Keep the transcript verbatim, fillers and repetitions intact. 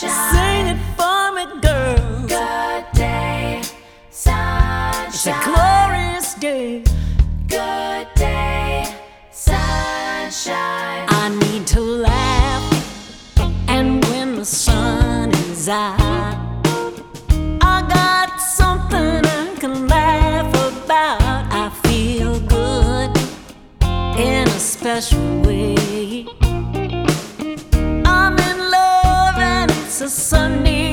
sunshine. Sing it for me, girl. Good day, sunshine. It's a glorious day. Good day, sunshine. I need to laugh, and when the sun is out, I got something I can laugh about. I feel good in a special way. I'm in love and it's a Sunday